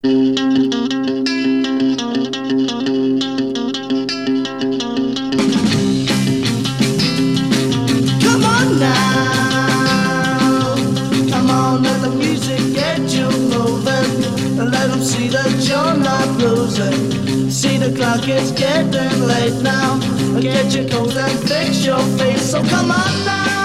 Come on now, come on, let the music get you moving. Let them see that you're not losing. See the clock is getting late now. Get your coat and fix your face. So come on now.